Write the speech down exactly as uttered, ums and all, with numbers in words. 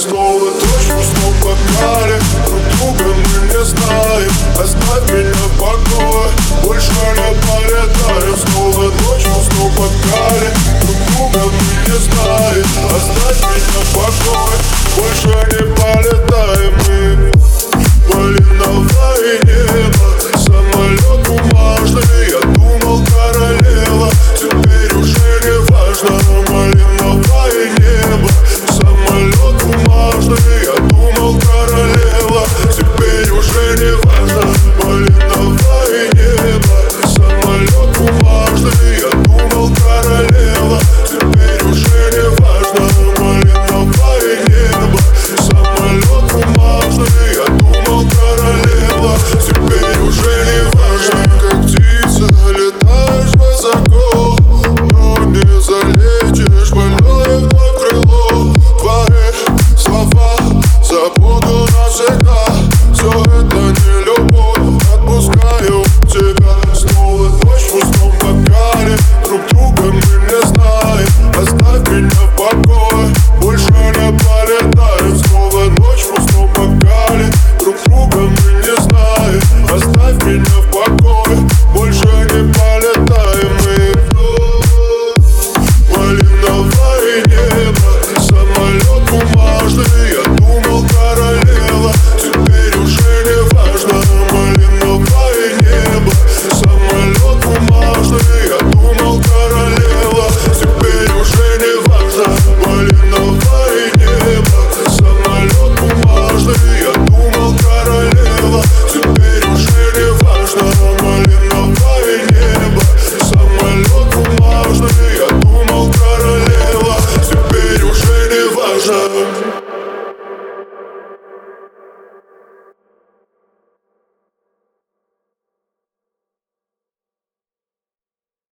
снова точно снова покали. Друг друга мы не знаем, оставь меня в покое. Больше не полетаем. Снова точно снова покали. Друг друга мы не знаем, оставь меня